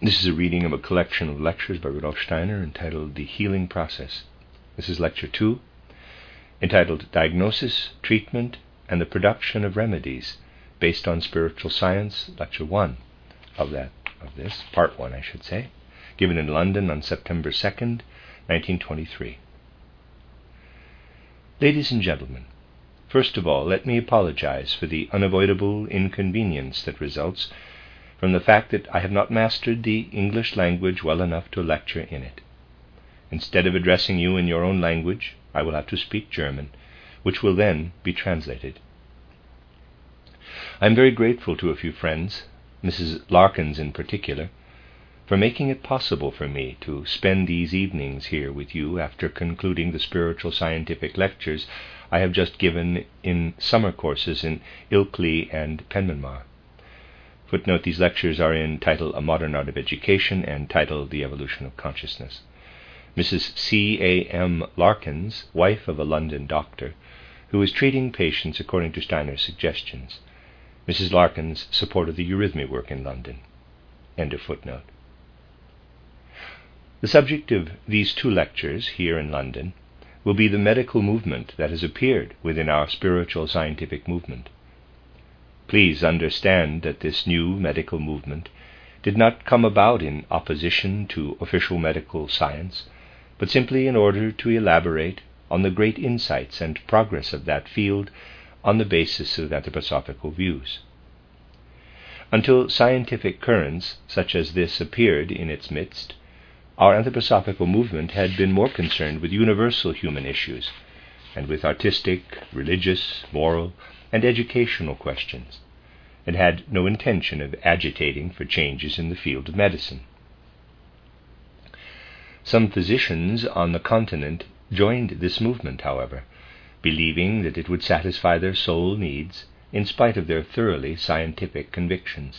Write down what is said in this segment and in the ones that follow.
This is a reading of a collection of lectures by Rudolf Steiner entitled The Healing Process. This is Lecture 2, entitled Diagnosis, Treatment, and the Production of Remedies Based on Spiritual Science, Lecture 1 of this, Part 1, I should say, given in London on September 2nd, 1923. Ladies and gentlemen, first of all, let me apologize for the unavoidable inconvenience that results from the fact that I have not mastered the English language well enough to lecture in it. Instead of addressing you in your own language, I will have to speak German, which will then be translated. I am very grateful to a few friends, Mrs. Larkins in particular, for making it possible for me to spend these evenings here with you after concluding the spiritual scientific lectures I have just given in summer courses in Ilkley and Penmanmar. Footnote: these lectures are in title A Modern Art of Education and title The Evolution of Consciousness. Mrs. C.A.M. Larkins, wife of a London doctor, who is treating patients according to Steiner's suggestions. Mrs. Larkins supported the eurythmy work in London. End of footnote. The subject of these two lectures here in London will be the medical movement that has appeared within our spiritual scientific movement. Please understand that this new medical movement did not come about in opposition to official medical science, but simply in order to elaborate on the great insights and progress of that field on the basis of anthroposophical views. Until scientific currents such as this appeared in its midst, our anthroposophical movement had been more concerned with universal human issues and with artistic, religious, moral, and educational questions, and had no intention of agitating for changes in the field of medicine. Some physicians on the continent joined this movement, however, believing that it would satisfy their soul needs in spite of their thoroughly scientific convictions.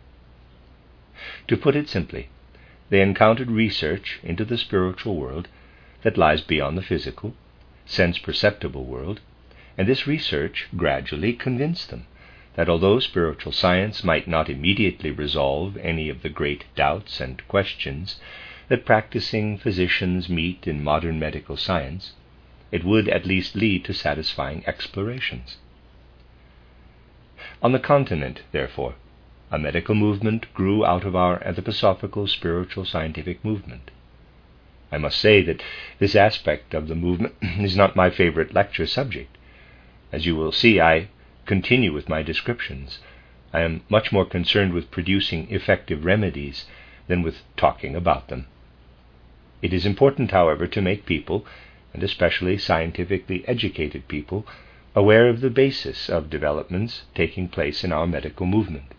To put it simply, they encountered research into the spiritual world that lies beyond the physical, sense-perceptible world, and this research gradually convinced them that although spiritual science might not immediately resolve any of the great doubts and questions that practicing physicians meet in modern medical science, it would at least lead to satisfying explorations. On the continent, therefore, a medical movement grew out of our anthroposophical spiritual scientific movement. I must say that this aspect of the movement is not my favorite lecture subject. As you will see, I continue with my descriptions. I am much more concerned with producing effective remedies than with talking about them. It is important, however, to make people, and especially scientifically educated people, aware of the basis of developments taking place in our medical movement.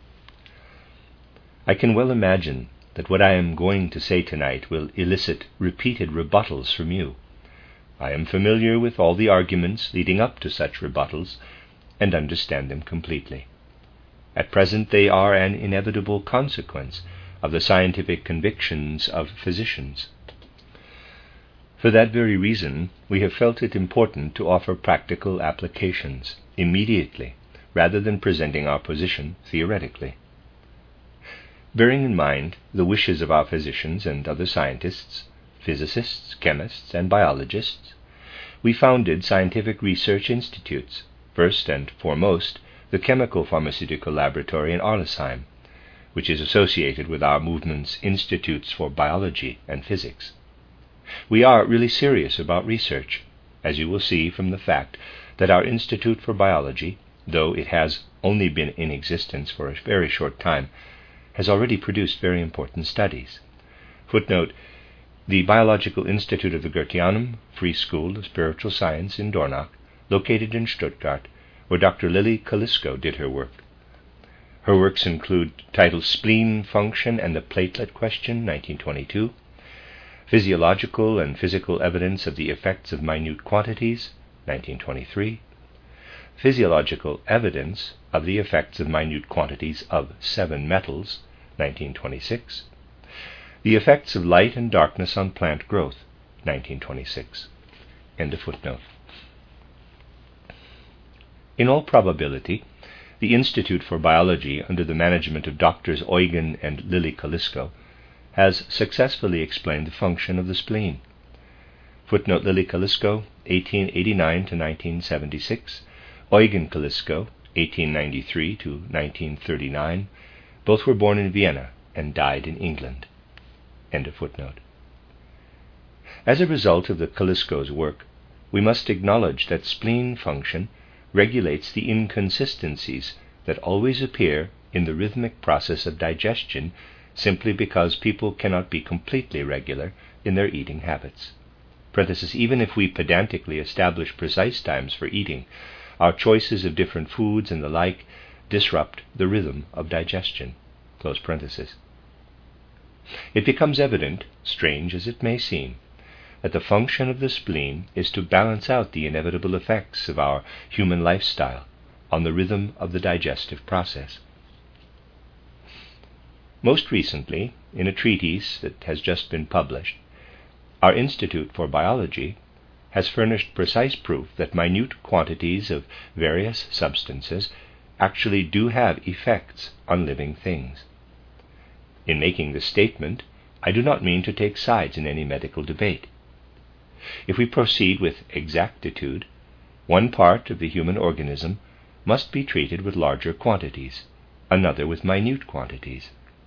I can well imagine that what I am going to say tonight will elicit repeated rebuttals from you. I am familiar with all the arguments leading up to such rebuttals and understand them completely. At present they are an inevitable consequence of the scientific convictions of physicians. For that very reason, we have felt it important to offer practical applications immediately, rather than presenting our position theoretically. Bearing in mind the wishes of our physicians and other scientists, physicists, chemists, and biologists, we founded scientific research institutes, first and foremost the Chemical Pharmaceutical Laboratory in Arlesheim, which is associated with our movement's Institutes for Biology and Physics. We are really serious about research, as you will see from the fact that our Institute for Biology, though it has only been in existence for a very short time, has already produced very important studies. Footnote: the Biological Institute of the Goetheanum Free School of Spiritual Science in Dornach, located in Stuttgart, where Dr. Lily Kalisko did her work. Her works include titled Spleen Function and the Platelet Question, 1922, Physiological and Physical Evidence of the Effects of Minute Quantities, 1923, Physiological Evidence of the Effects of Minute Quantities of 7 Metals, 1926, The Effects of Light and Darkness on Plant Growth, 1926. End of footnote. In all probability, the Institute for Biology, under the management of Doctors Eugen and Lily Kalisko, has successfully explained the function of the spleen. Footnote: Lily Kalisko, 1889 to 1976, Eugen Kalisko, 1893 to 1939. Both were born in Vienna and died in England. End of footnote. As a result of the Kalisko's work, we must acknowledge that spleen function regulates the inconsistencies that always appear in the rhythmic process of digestion, simply because people cannot be completely regular in their eating habits. Even if we pedantically establish precise times for eating, our choices of different foods and the like disrupt the rhythm of digestion. It becomes evident, strange as it may seem, that the function of the spleen is to balance out the inevitable effects of our human lifestyle on the rhythm of the digestive process. Most recently, in a treatise that has just been published, our Institute for Biology has furnished precise proof that minute quantities of various substances actually do have effects on living things. In making this statement, I do not mean to take sides in any medical debate. If we proceed with exactitude, one part of the human organism must be treated with larger quantities, another with minute quantities.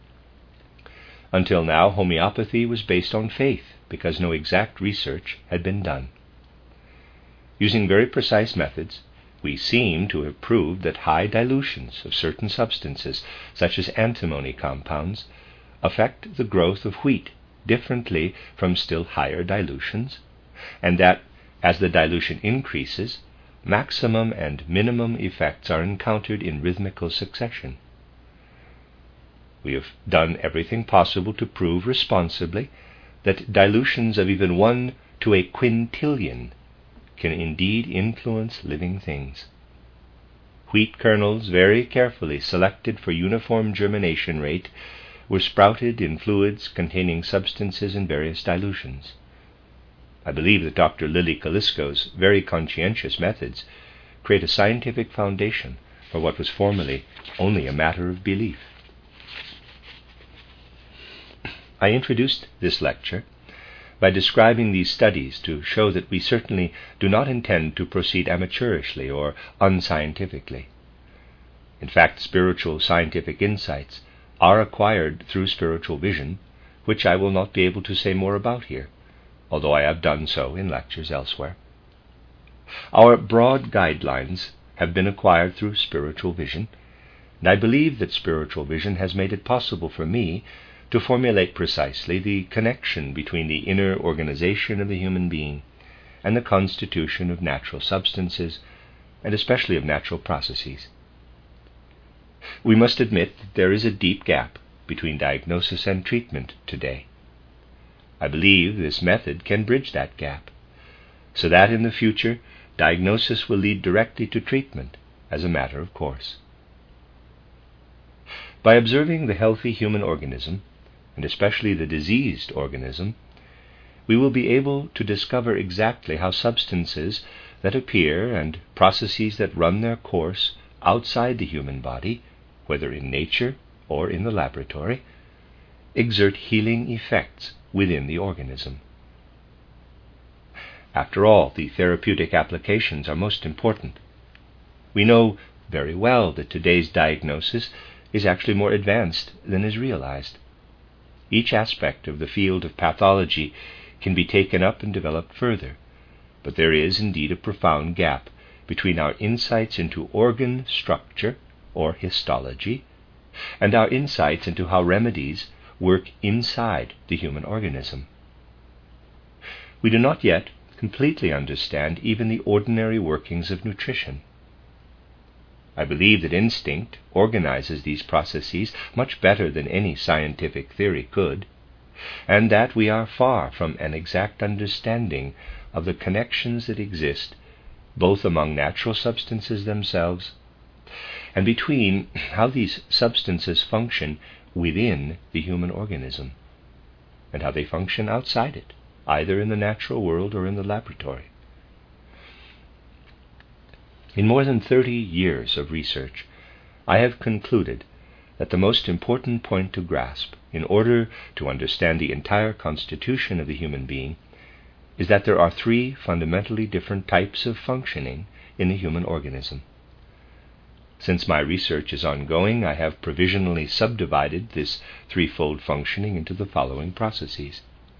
Until now, homeopathy was based on faith, because no exact research had been done. Using very precise methods, we seem to have proved that high dilutions of certain substances, such as antimony compounds, affect the growth of wheat differently from still higher dilutions, and that, as the dilution increases, maximum and minimum effects are encountered in rhythmical succession. We have done everything possible to prove responsibly that dilutions of even 1 to a quintillion can indeed influence living things. Wheat kernels, very carefully selected for uniform germination rate, were sprouted in fluids containing substances in various dilutions. I believe that Dr. Lily Kalisko's very conscientious methods create a scientific foundation for what was formerly only a matter of belief. I introduced this lecture by describing these studies to show that we certainly do not intend to proceed amateurishly or unscientifically. In fact, spiritual scientific insights are acquired through spiritual vision, which I will not be able to say more about here, although I have done so in lectures elsewhere. Our broad guidelines have been acquired through spiritual vision, and I believe that spiritual vision has made it possible for me to formulate precisely the connection between the inner organization of the human being and the constitution of natural substances, and especially of natural processes. We must admit that there is a deep gap between diagnosis and treatment today. I believe this method can bridge that gap, so that in the future diagnosis will lead directly to treatment as a matter of course. By observing the healthy human organism, and especially the diseased organism, we will be able to discover exactly how substances that appear and processes that run their course outside the human body, whether in nature or in the laboratory, exert healing effects within the organism. After all, the therapeutic applications are most important. We know very well that today's diagnosis is actually more advanced than is realized. Each aspect of the field of pathology can be taken up and developed further, but there is indeed a profound gap between our insights into organ structure, or histology, and our insights into how remedies work inside the human organism. We do not yet completely understand even the ordinary workings of nutrition. I believe that instinct organizes these processes much better than any scientific theory could, and that we are far from an exact understanding of the connections that exist both among natural substances themselves and between how these substances function within the human organism and how they function outside it, either in the natural world or in the laboratory. In more than 30 years of research, I have concluded that the most important point to grasp in order to understand the entire constitution of the human being is that there are three fundamentally different types of functioning in the human organism. Since my research is ongoing, I have provisionally subdivided this threefold functioning into the following processes.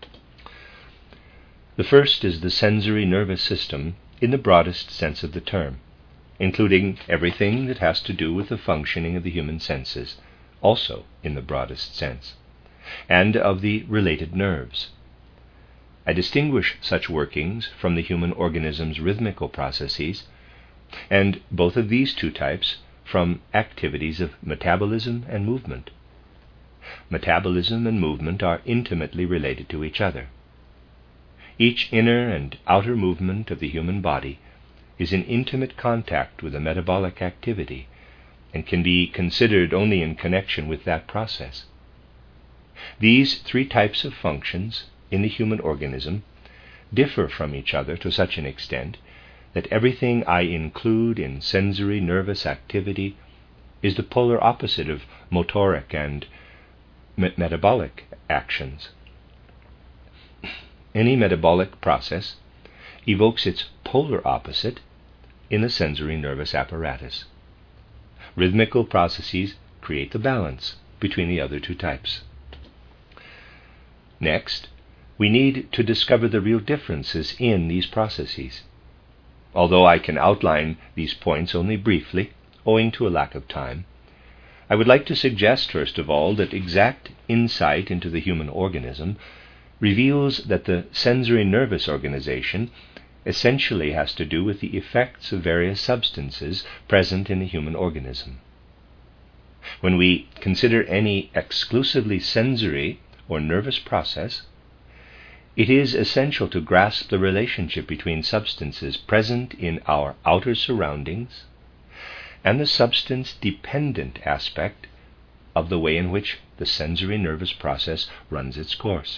The first is the sensory nervous system in the broadest sense of the term, including everything that has to do with the functioning of the human senses, also in the broadest sense, and of the related nerves. I distinguish such workings from the human organism's rhythmical processes, and both of these two types from activities of metabolism and movement. Metabolism and movement are intimately related to each other. Each inner and outer movement of the human body is in intimate contact with a metabolic activity and can be considered only in connection with that process. These three types of functions in the human organism differ from each other to such an extent that everything I include in sensory nervous activity is the polar opposite of motoric and metabolic actions. Any metabolic process evokes its polar opposite in the sensory nervous apparatus. Rhythmical processes create the balance between the other two types. Next, we need to discover the real differences in these processes. Although I can outline these points only briefly, owing to a lack of time, I would like to suggest, first of all, that exact insight into the human organism reveals that the sensory nervous organization essentially has to do with the effects of various substances present in the human organism. When we consider any exclusively sensory or nervous process, it is essential to grasp the relationship between substances present in our outer surroundings and the substance-dependent aspect of the way in which the sensory nervous process runs its course.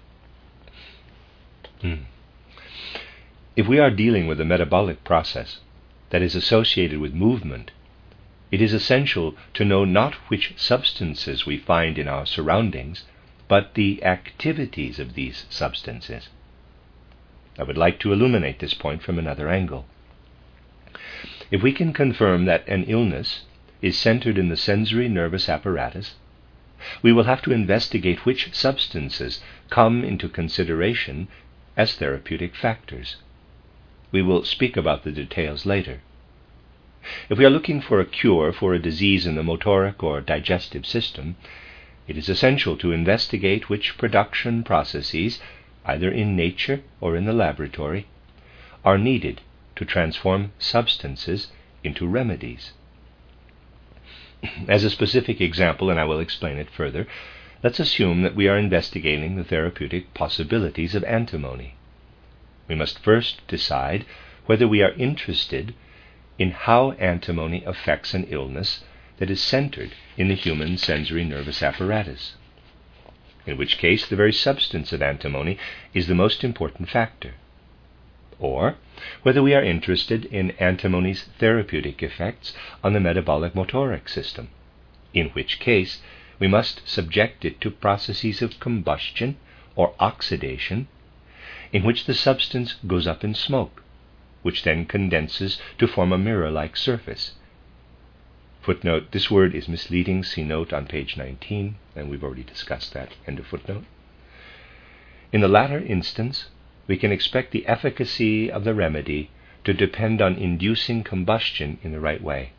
If we are dealing with a metabolic process that is associated with movement, it is essential to know not which substances we find in our surroundings, but the activities of these substances. I would like to illuminate this point from another angle. If we can confirm that an illness is centered in the sensory nervous apparatus, we will have to investigate which substances come into consideration as therapeutic factors. We will speak about the details later. If we are looking for a cure for a disease in the motoric or digestive system, it is essential to investigate which production processes, either in nature or in the laboratory, are needed to transform substances into remedies. As a specific example, and I will explain it further, let's assume that we are investigating the therapeutic possibilities of antimony. We must first decide whether we are interested in how antimony affects an illness that is centered in the human sensory nervous apparatus, in which case the very substance of antimony is the most important factor, or whether we are interested in antimony's therapeutic effects on the metabolic motoric system, in which case we must subject it to processes of combustion or oxidation, in which the substance goes up in smoke, which then condenses to form a mirror-like surface. Footnote, this word is misleading. See note on page 19, and we've already discussed that. End of footnote. In the latter instance, we can expect the efficacy of the remedy to depend on inducing combustion in the right way.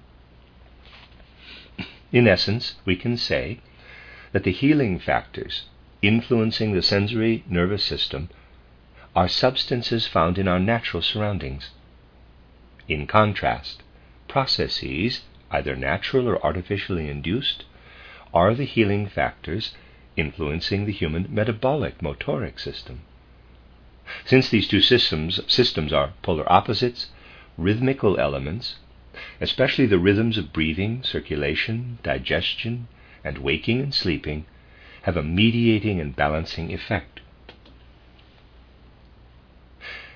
In essence, we can say that the healing factors influencing the sensory nervous system are substances found in our natural surroundings. In contrast, processes, either natural or artificially induced, are the healing factors influencing the human metabolic motoric system. Since these two systems are polar opposites, rhythmical elements, especially the rhythms of breathing, circulation, digestion, and waking and sleeping, have a mediating and balancing effect.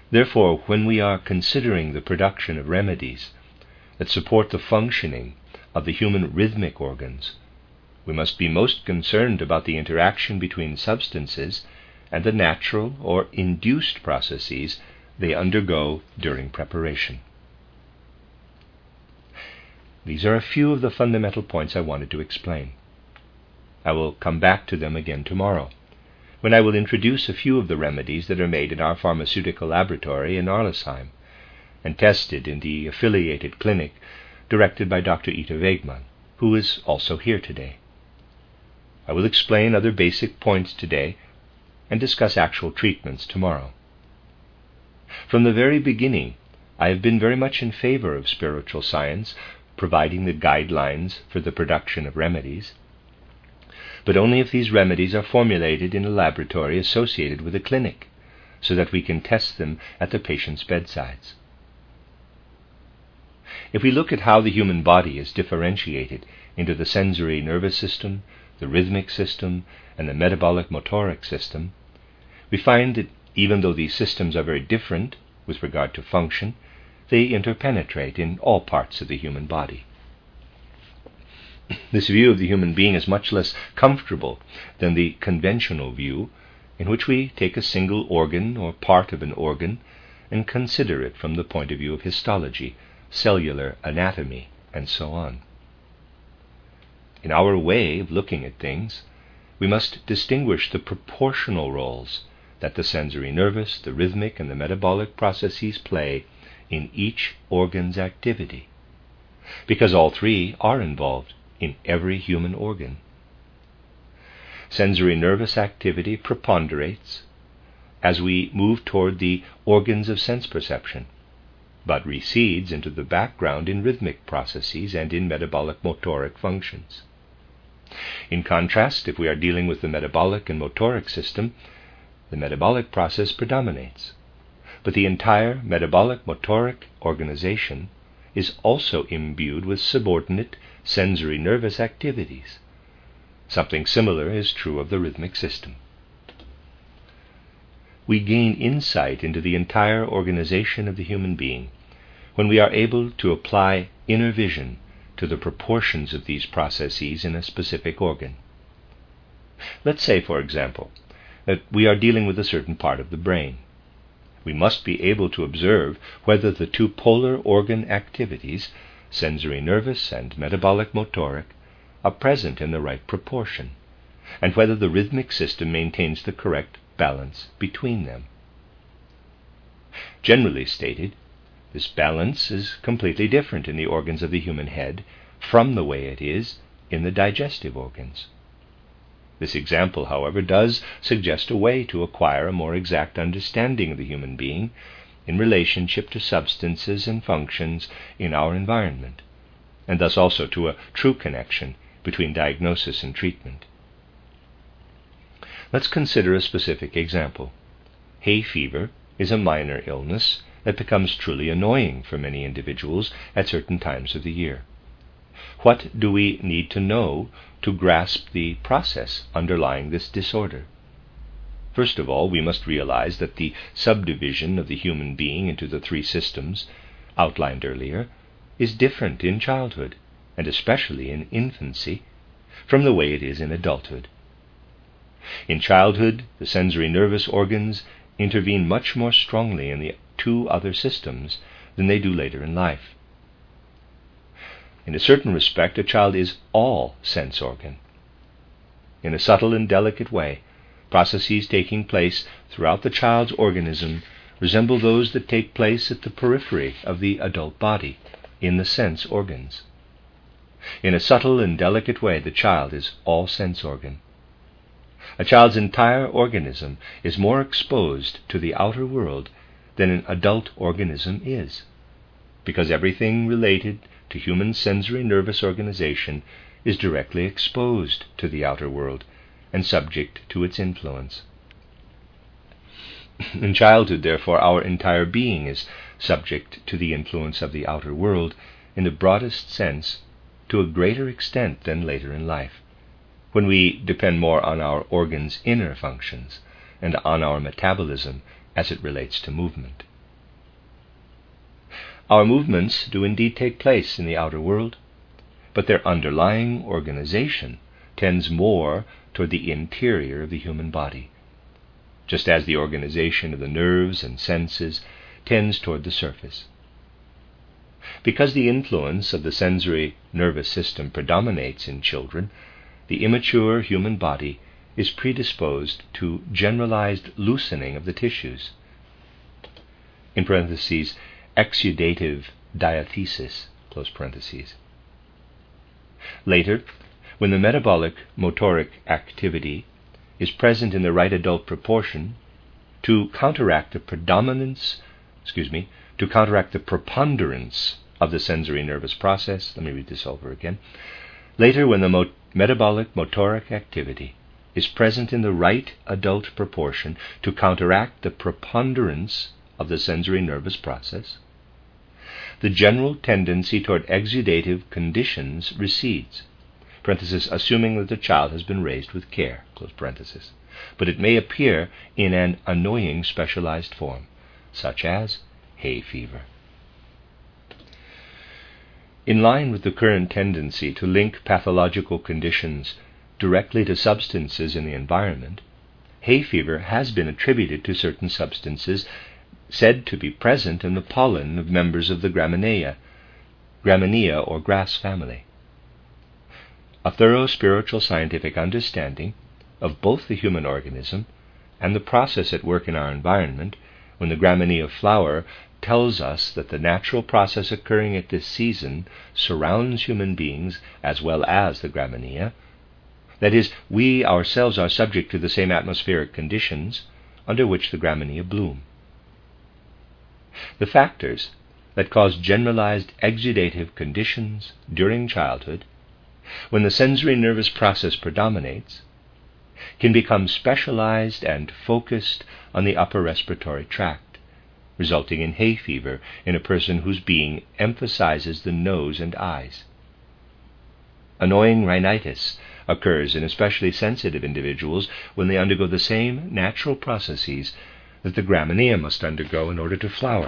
Therefore, when we are considering the production of remedies that support the functioning of the human rhythmic organs, we must be most concerned about the interaction between substances and the natural or induced processes they undergo during preparation. These are a few of the fundamental points I wanted to explain. I will come back to them again tomorrow, when I will introduce a few of the remedies that are made in our pharmaceutical laboratory in Arlesheim and tested in the affiliated clinic directed by Dr. Ita Wegman, who is also here today. I will explain other basic points today and discuss actual treatments tomorrow. From the very beginning, I have been very much in favor of spiritual science providing the guidelines for the production of remedies, but only if these remedies are formulated in a laboratory associated with a clinic, so that we can test them at the patient's bedsides. If we look at how the human body is differentiated into the sensory nervous system, the rhythmic system, and the metabolic motoric system, we find that even though these systems are very different with regard to function, they interpenetrate in all parts of the human body. This view of the human being is much less comfortable than the conventional view, in which we take a single organ or part of an organ and consider it from the point of view of histology, cellular anatomy, and so on. In our way of looking at things, we must distinguish the proportional roles that the sensory nervous, the rhythmic, and the metabolic processes play in each organ's activity, because all three are involved in every human organ. Sensory nervous activity preponderates as we move toward the organs of sense perception, but recedes into the background in rhythmic processes and in metabolic motoric functions. In contrast, if we are dealing with the metabolic and motoric system, the metabolic process predominates, but the entire metabolic motoric organization is also imbued with subordinate sensory nervous activities. Something similar is true of the rhythmic system. We gain insight into the entire organization of the human being when we are able to apply inner vision to the proportions of these processes in a specific organ. Let's say, for example, that we are dealing with a certain part of the brain. We must be able to observe whether the two polar organ activities, sensory nervous and metabolic motoric, are present in the right proportion, and whether the rhythmic system maintains the correct balance between them. Generally stated, this balance is completely different in the organs of the human head from the way it is in the digestive organs. This example, however, does suggest a way to acquire a more exact understanding of the human being in relationship to substances and functions in our environment, and thus also to a true connection between diagnosis and treatment. Let's consider a specific example. Hay fever is a minor illness that becomes truly annoying for many individuals at certain times of the year. What do we need to know to grasp the process underlying this disorder? First of all, we must realize that the subdivision of the human being into the three systems, outlined earlier, is different in childhood, and especially in infancy, from the way it is in adulthood. In childhood, the sensory nervous organs intervene much more strongly in the two other systems than they do later in life. In a certain respect, a child is all sense organ. In a subtle and delicate way, processes taking place throughout the child's organism resemble those that take place at the periphery of the adult body, in the sense organs. In a subtle and delicate way, the child is all sense organ. A child's entire organism is more exposed to the outer world than an adult organism is, because everything related to human sensory nervous organization is directly exposed to the outer world and subject to its influence. In childhood, therefore, our entire being is subject to the influence of the outer world in the broadest sense to a greater extent than later in life, when we depend more on our organs' inner functions and on our metabolism as it relates to movement. Our movements do indeed take place in the outer world, but their underlying organization tends more toward the interior of the human body, just as the organization of the nerves and senses tends toward the surface. Because the influence of the sensory nervous system predominates in children, the immature human body is predisposed to generalized loosening of the tissues, in parentheses, exudative diathesis, close parentheses. Later, when the metabolic motoric activity is present in the right adult proportion, to counteract the preponderance of the sensory nervous process. Let me read this over again. Later, when the metabolic motoric activity is present in the right adult proportion to counteract the preponderance of the sensory nervous process, the general tendency toward exudative conditions recedes, parenthesis, assuming that the child has been raised with care, close parenthesis, but it may appear in an annoying specialized form, such as hay fever. In line with the current tendency to link pathological conditions directly to substances in the environment, hay fever has been attributed to certain substances said to be present in the pollen of members of the Gramineae or grass family. A thorough spiritual scientific understanding of both the human organism and the process at work in our environment when the Gramineae flower tells us that the natural process occurring at this season surrounds human beings as well as the Gramineae. That is, we ourselves are subject to the same atmospheric conditions under which the Gramineae bloom. The factors that cause generalized exudative conditions during childhood, when the sensory nervous process predominates, can become specialized and focused on the upper respiratory tract, resulting in hay fever in a person whose being emphasizes the nose and eyes. Annoying rhinitis occurs in especially sensitive individuals when they undergo the same natural processes that the Gramineae must undergo in order to flower.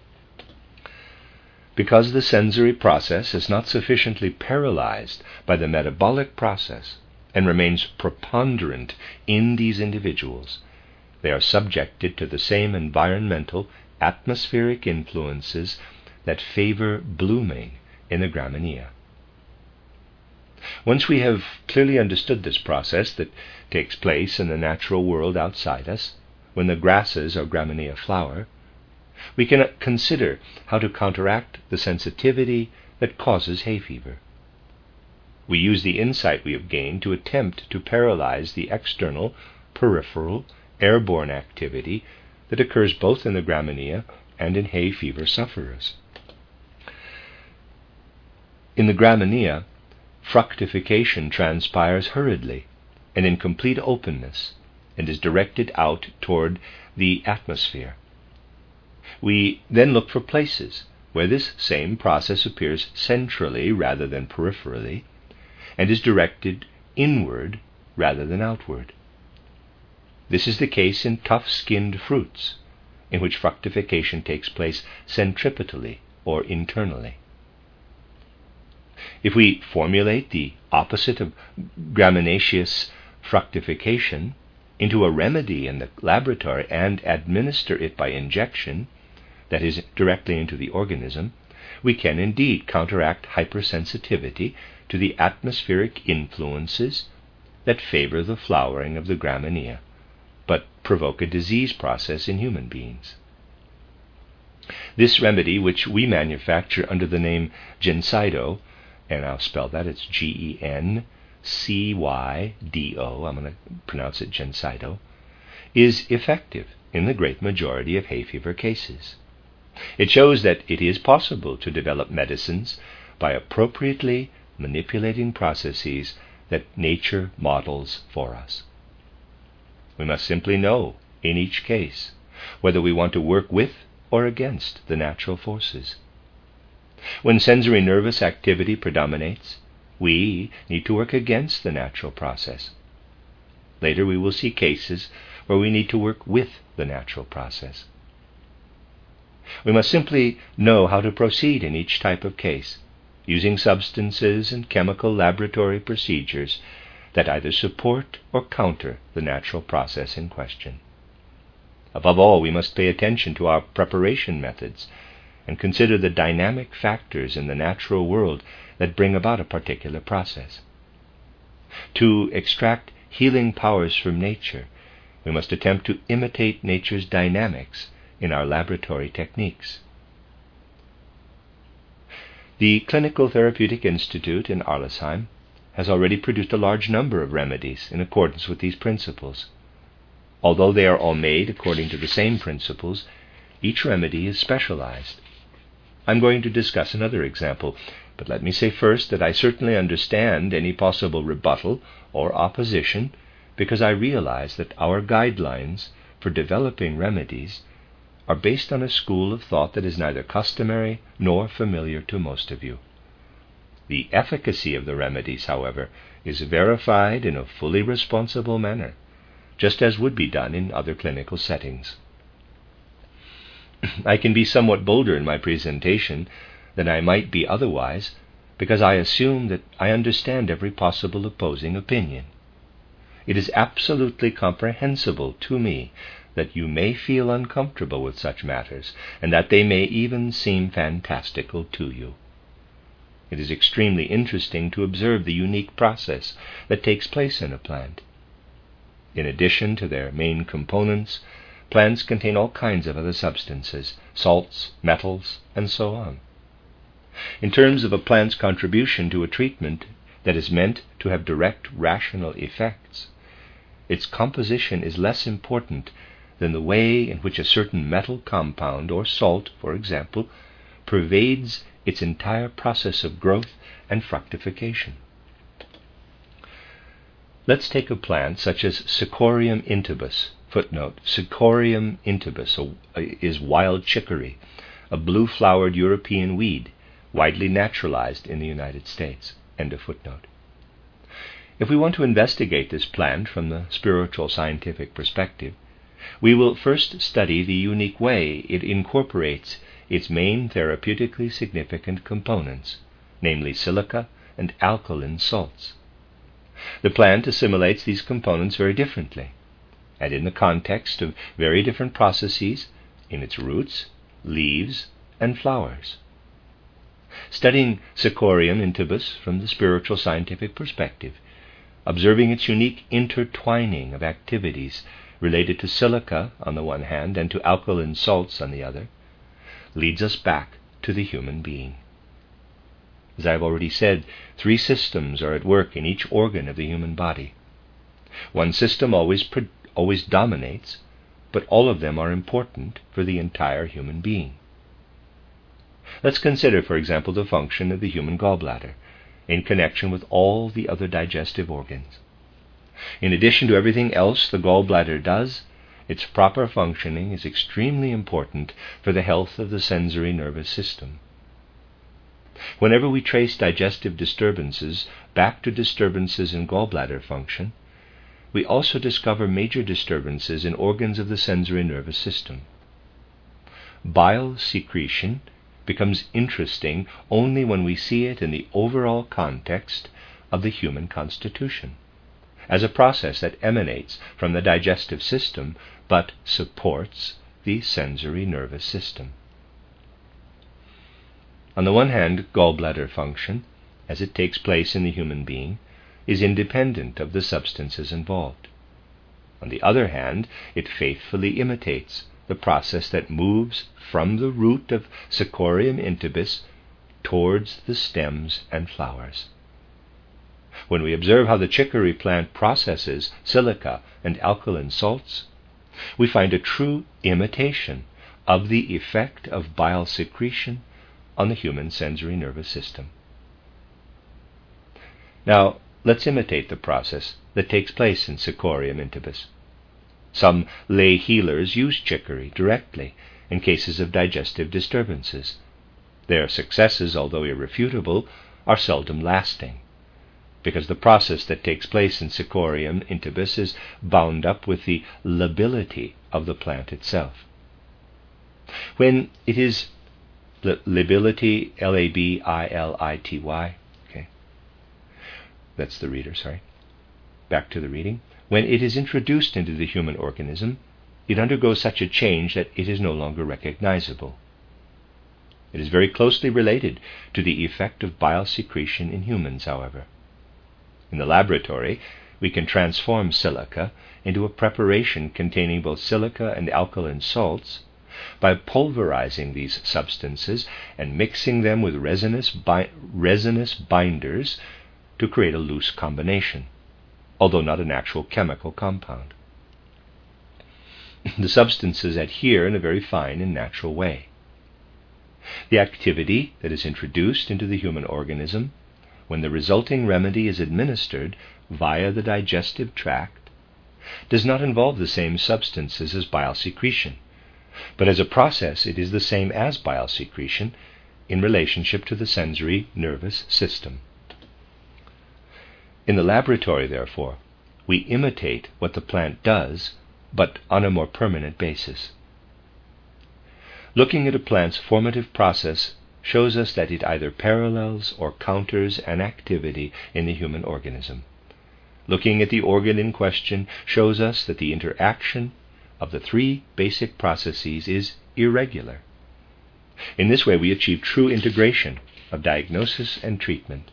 Because the sensory process is not sufficiently paralyzed by the metabolic process and remains preponderant in these individuals, they are subjected to the same environmental, atmospheric influences that favor blooming in the Gramineae. Once we have clearly understood this process that takes place in the natural world outside us, when the grasses or Gramineae flower, we can consider how to counteract the sensitivity that causes hay fever. We use the insight we have gained to attempt to paralyze the external, peripheral, airborne activity that occurs both in the Gramineae and in hay fever sufferers. In the Gramineae, fructification transpires hurriedly and in complete openness and is directed out toward the atmosphere. We then look for places where this same process appears centrally rather than peripherally and is directed inward rather than outward. This is the case in tough-skinned fruits, in which fructification takes place centripetally or internally. If we formulate the opposite of graminaceous fructification into a remedy in the laboratory and administer it by injection, that is, directly into the organism, we can indeed counteract hypersensitivity to the atmospheric influences that favor the flowering of the Gramineae, but provoke a disease process in human beings. This remedy, which we manufacture under the name Gencydo, and I'll spell that, it's Gencydo, I'm going to pronounce it Gencydo, is effective in the great majority of hay fever cases. It shows that it is possible to develop medicines by appropriately manipulating processes that nature models for us. We must simply know, in each case, whether we want to work with or against the natural forces. When sensory nervous activity predominates, we need to work against the natural process. Later we will see cases where we need to work with the natural process. We must simply know how to proceed in each type of case, using substances and chemical laboratory procedures that either support or counter the natural process in question. Above all, we must pay attention to our preparation methods and consider the dynamic factors in the natural world that bring about a particular process. To extract healing powers from nature, we must attempt to imitate nature's dynamics in our laboratory techniques. The Clinical Therapeutic Institute in Arlesheim has already produced a large number of remedies in accordance with these principles. Although they are all made according to the same principles, each remedy is specialized. I'm going to discuss another example, but let me say first that I certainly understand any possible rebuttal or opposition because I realize that our guidelines for developing remedies are based on a school of thought that is neither customary nor familiar to most of you. The efficacy of the remedies, however, is verified in a fully responsible manner, just as would be done in other clinical settings. I can be somewhat bolder in my presentation than I might be otherwise, because I assume that I understand every possible opposing opinion. It is absolutely comprehensible to me that you may feel uncomfortable with such matters, and that they may even seem fantastical to you. It is extremely interesting to observe the unique process that takes place in a plant. In addition to their main components, plants contain all kinds of other substances, salts, metals, and so on. In terms of a plant's contribution to a treatment that is meant to have direct rational effects, its composition is less important than the way in which a certain metal compound or salt, for example, pervades its entire process of growth and fructification. Let's take a plant such as Cichorium intybus. Footnote, Cichorium intybus is wild chicory, a blue-flowered European weed, widely naturalized in the United States. End of footnote. If we want to investigate this plant from the spiritual scientific perspective, we will first study the unique way it incorporates its main therapeutically significant components, namely silica and alkaline salts. The plant assimilates these components very differently, and in the context of very different processes in its roots, leaves, and flowers. Studying Cichorium intybus from the spiritual scientific perspective, observing its unique intertwining of activities related to silica on the one hand and to alkaline salts on the other, leads us back to the human being. As I have already said, 3 systems are at work in each organ of the human body. One system always dominates, but all of them are important for the entire human being. Let's consider, for example, the function of the human gallbladder in connection with all the other digestive organs. In addition to everything else the gallbladder does, its proper functioning is extremely important for the health of the sensory nervous system. Whenever we trace digestive disturbances back to disturbances in gallbladder function, we also discover major disturbances in organs of the sensory nervous system. Bile secretion becomes interesting only when we see it in the overall context of the human constitution, as a process that emanates from the digestive system but supports the sensory nervous system. On the one hand, gallbladder function, as it takes place in the human being, is independent of the substances involved. On the other hand, it faithfully imitates the process that moves from the root of Cichorium intybus towards the stems and flowers. When we observe how the chicory plant processes silica and alkaline salts, we find a true imitation of the effect of bile secretion on the human sensory nervous system. Now, let's imitate the process that takes place in Cichorium intybus. Some lay healers use chicory directly in cases of digestive disturbances. Their successes, although irrefutable, are seldom lasting, because the process that takes place in Cichorium intybus is bound up with the lability of the plant itself. When it is lability, L-A-B-I-L-I-T-Y. Okay, that's the reader, sorry. Back to the reading. When it is introduced into the human organism, it undergoes such a change that it is no longer recognizable. It is very closely related to the effect of bile secretion in humans, however. In the laboratory, we can transform silica into a preparation containing both silica and alkaline salts by pulverizing these substances and mixing them with resinous binders to create a loose combination, although not an actual chemical compound. The substances adhere in a very fine and natural way. The activity that is introduced into the human organism when the resulting remedy is administered via the digestive tract does not involve the same substances as bile secretion, but as a process it is the same as bile secretion in relationship to the sensory nervous system. In the laboratory, therefore, we imitate what the plant does, but on a more permanent basis. Looking at a plant's formative process shows us that it either parallels or counters an activity in the human organism. Looking at the organ in question shows us that the interaction of the three basic processes is irregular. In this way, we achieve true integration of diagnosis and treatment.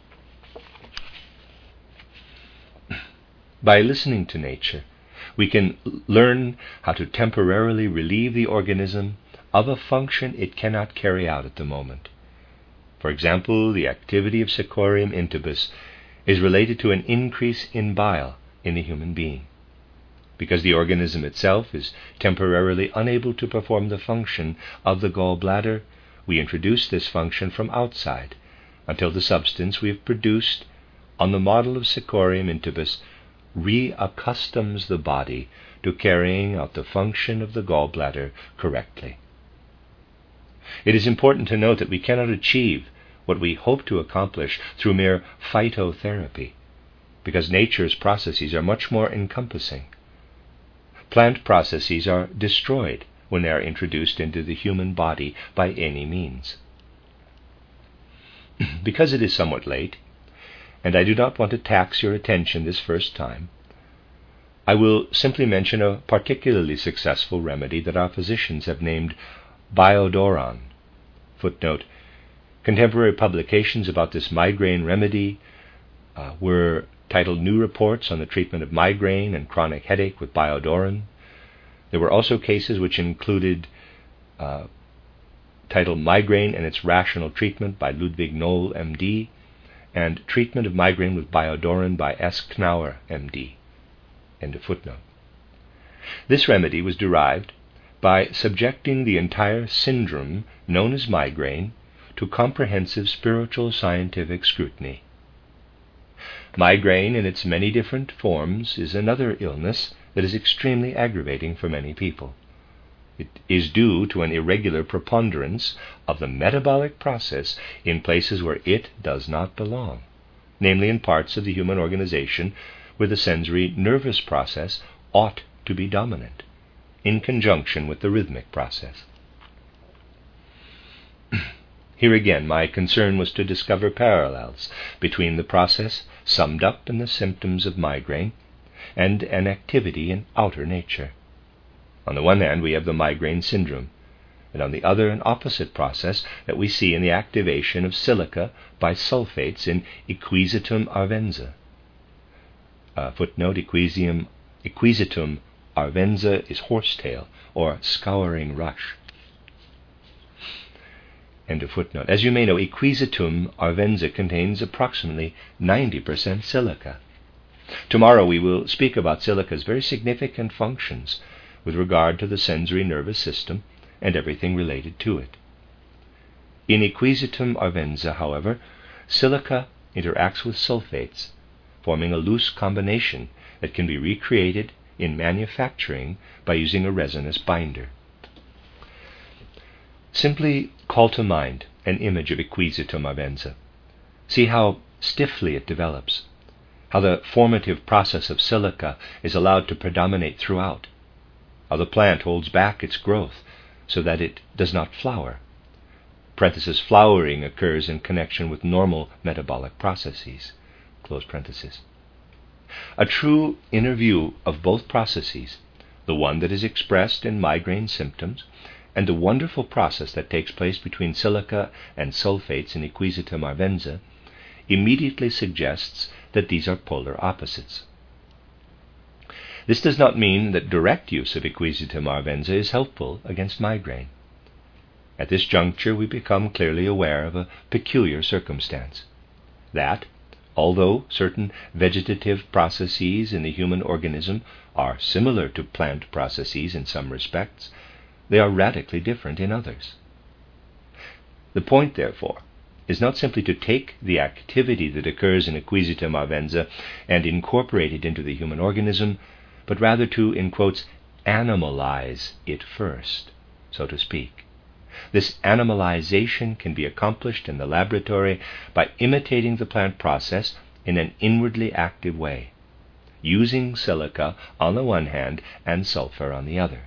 By listening to nature, we can learn how to temporarily relieve the organism of a function it cannot carry out at the moment. For example, the activity of Cichorium intybus is related to an increase in bile in the human being. Because the organism itself is temporarily unable to perform the function of the gallbladder, we introduce this function from outside until the substance we have produced on the model of Cichorium intybus reaccustoms the body to carrying out the function of the gallbladder correctly. It is important to note that we cannot achieve what we hope to accomplish through mere phytotherapy, because nature's processes are much more encompassing. Plant processes are destroyed when they are introduced into the human body by any means. Because it is somewhat late, and I do not want to tax your attention this first time, I will simply mention a particularly successful remedy that our physicians have named Biodoron. Footnote: contemporary publications about this migraine remedy were titled New Reports on the Treatment of Migraine and Chronic Headache with Biodoron. There were also cases which included titled Migraine and Its Rational Treatment by Ludwig Noll, M.D., and Treatment of Migraine with Biodoron by S. Knauer, M.D. End of footnote. This remedy was derived by subjecting the entire syndrome known as migraine to comprehensive spiritual scientific scrutiny. Migraine in its many different forms is another illness that is extremely aggravating for many people. It is due to an irregular preponderance of the metabolic process in places where it does not belong, namely in parts of the human organization where the sensory nervous process ought to be dominant, in conjunction with the rhythmic process. Here again, my concern was to discover parallels between the process summed up in the symptoms of migraine and an activity in outer nature. On the one hand, we have the migraine syndrome, and on the other, an opposite process that we see in the activation of silica by sulfates in Equisetum arvenza. Footnote: Equisetum arvenza is horsetail, or scouring rush. End of footnote. As you may know, Equisetum arvenza contains approximately 90% silica. Tomorrow we will speak about silica's very significant functions with regard to the sensory nervous system and everything related to it. In Equisetum arvenza, however, silica interacts with sulfates, forming a loose combination that can be recreated in manufacturing by using a resinous binder. Simply call to mind an image of Equisetum arvenza. See how stiffly it develops, how the formative process of silica is allowed to predominate throughout, how the plant holds back its growth so that it does not flower, parenthesis, flowering occurs in connection with normal metabolic processes, close parenthesis. A true inner view of both processes, the one that is expressed in migraine symptoms, and the wonderful process that takes place between silica and sulfates in Equisetum arvenza, immediately suggests that these are polar opposites. This does not mean that direct use of Equisetum arvenza is helpful against migraine. At this juncture we become clearly aware of a peculiar circumstance, that, although certain vegetative processes in the human organism are similar to plant processes in some respects, they are radically different in others. The point, therefore, is not simply to take the activity that occurs in Equisetum arvenza and incorporate it into the human organism, but rather to, in quotes, animalize it first, so to speak. This animalization can be accomplished in the laboratory by imitating the plant process in an inwardly active way, using silica on the one hand and sulfur on the other.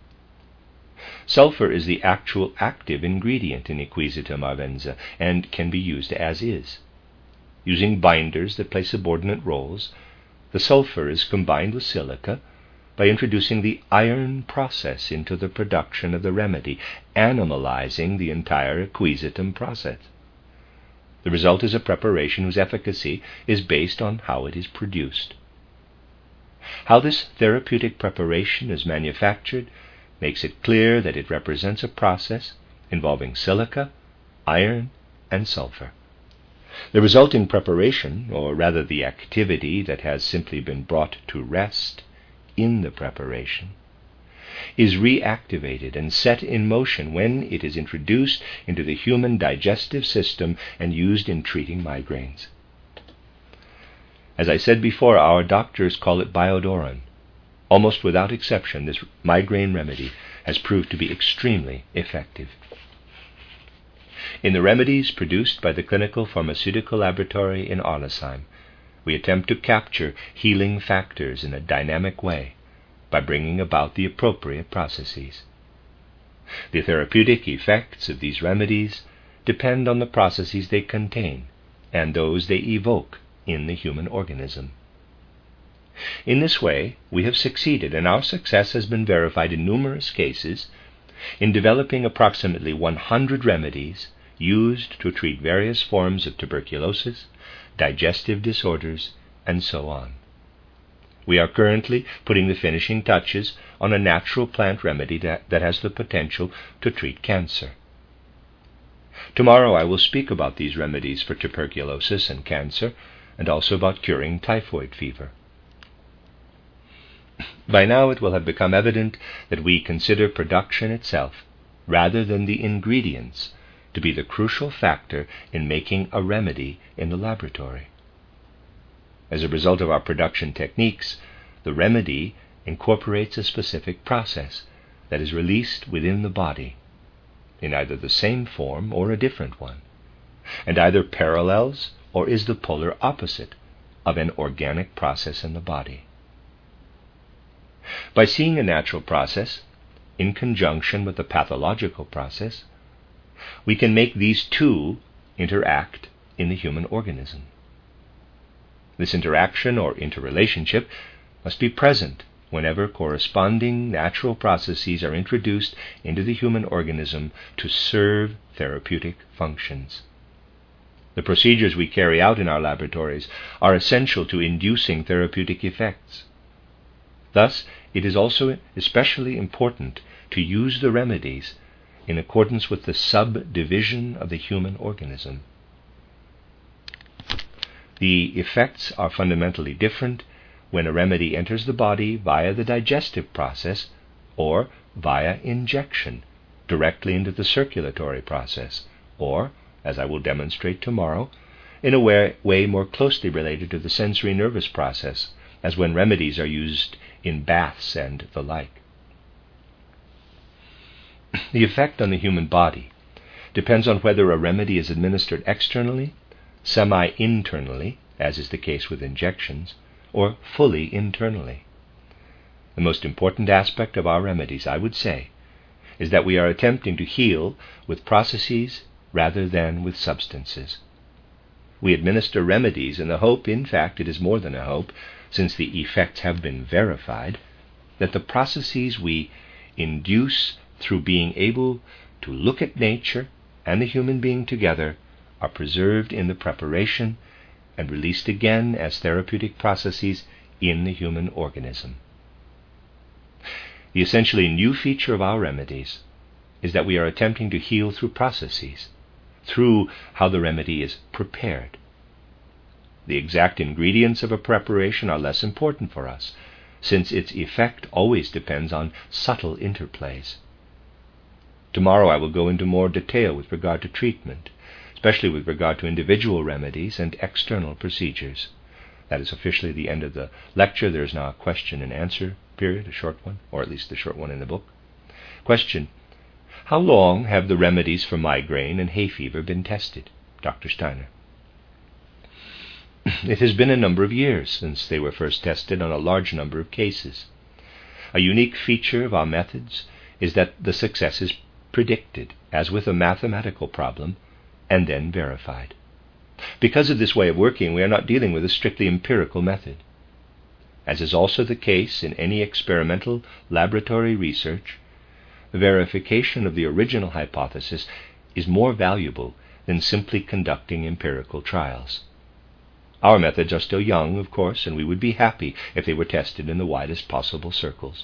Sulfur is the actual active ingredient in Equisetum arvenza and can be used as is. Using binders that play subordinate roles, the sulfur is combined with silica by introducing the iron process into the production of the remedy, animalizing the entire Equisetum process. The result is a preparation whose efficacy is based on how it is produced. How this therapeutic preparation is manufactured makes it clear that it represents a process involving silica, iron, and sulfur. The resulting preparation, or rather the activity that has simply been brought to rest in the preparation, is reactivated and set in motion when it is introduced into the human digestive system and used in treating migraines. As I said before, our doctors call it Biodorin. Almost without exception, this migraine remedy has proved to be extremely effective. In the remedies produced by the Clinical Pharmaceutical Laboratory in Arlesheim, we attempt to capture healing factors in a dynamic way by bringing about the appropriate processes. The therapeutic effects of these remedies depend on the processes they contain and those they evoke in the human organism. In this way, we have succeeded, and our success has been verified in numerous cases, in developing approximately 100 remedies used to treat various forms of tuberculosis, digestive disorders, and so on. We are currently putting the finishing touches on a natural plant remedy that has the potential to treat cancer. Tomorrow I will speak about these remedies for tuberculosis and cancer, and also about curing typhoid fever. By now it will have become evident that we consider production itself, rather than the ingredients, to be the crucial factor in making a remedy in the laboratory. As a result of our production techniques, the remedy incorporates a specific process that is released within the body, in either the same form or a different one, and either parallels or is the polar opposite of an organic process in the body. By seeing a natural process in conjunction with a pathological process, we can make these two interact in the human organism. This interaction or interrelationship must be present whenever corresponding natural processes are introduced into the human organism to serve therapeutic functions. The procedures we carry out in our laboratories are essential to inducing therapeutic effects. Thus, it is also especially important to use the remedies in accordance with the subdivision of the human organism. The effects are fundamentally different when a remedy enters the body via the digestive process or via injection directly into the circulatory process, or, as I will demonstrate tomorrow, in a way more closely related to the sensory nervous process, as when remedies are used in baths and the like. The effect on the human body depends on whether a remedy is administered externally, semi-internally, as is the case with injections, or fully internally. The most important aspect of our remedies, I would say, is that we are attempting to heal with processes rather than with substances. We administer remedies in the hope, in fact it is more than a hope, since the effects have been verified, that the processes we induce through being able to look at nature and the human being together are preserved in the preparation and released again as therapeutic processes in the human organism. The essentially new feature of our remedies is that we are attempting to heal through processes, through how the remedy is prepared. The exact ingredients of a preparation are less important for us, since its effect always depends on subtle interplays. Tomorrow I will go into more detail with regard to treatment, especially with regard to individual remedies and external procedures. That is officially the end of the lecture. There is now a question and answer period, a short one, or at least the short one in the book. Question: how long have the remedies for migraine and hay fever been tested? Dr. Steiner. It has been a number of years since they were first tested on a large number of cases. A unique feature of our methods is that the success is predicted, as with a mathematical problem, and then verified. Because of this way of working, we are not dealing with a strictly empirical method. As is also the case in any experimental laboratory research, the verification of the original hypothesis is more valuable than simply conducting empirical trials. Our methods are still young, of course, and we would be happy if they were tested in the widest possible circles.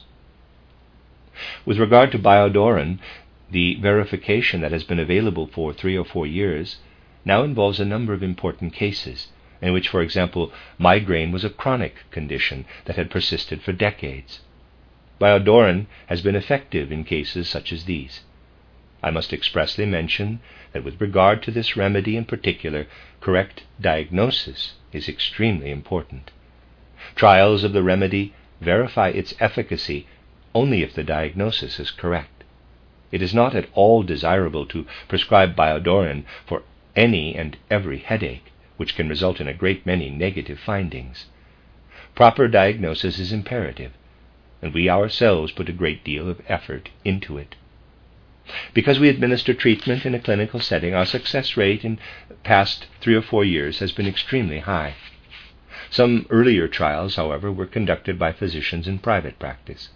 With regard to Biodorin, the verification that has been available for 3 or 4 years now involves a number of important cases, in which, for example, migraine was a chronic condition that had persisted for decades. Biodorin has been effective in cases such as these. I must expressly mention that with regard to this remedy in particular, correct diagnosis is extremely important. Trials of the remedy verify its efficacy only if the diagnosis is correct. It is not at all desirable to prescribe Biodorin for any and every headache, which can result in a great many negative findings. Proper diagnosis is imperative, and we ourselves put a great deal of effort into it. Because we administer treatment in a clinical setting, our success rate in past 3 or 4 years has been extremely high. Some earlier trials, however, were conducted by physicians in private practice.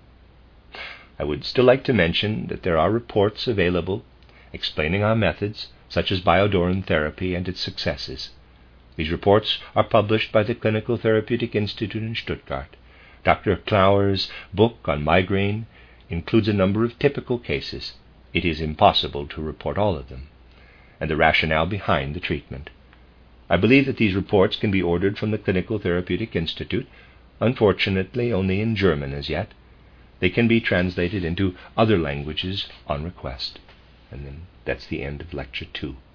I would still like to mention that there are reports available explaining our methods, such as Biodorin therapy and its successes. These reports are published by the Clinical Therapeutic Institute in Stuttgart. Dr. Knauer's book on migraine includes a number of typical cases. It is impossible to report all of them, and the rationale behind the treatment. I believe that these reports can be ordered from the Clinical Therapeutic Institute, unfortunately only in German as yet. They can be translated into other languages on request. And then that's the end of Lecture 2.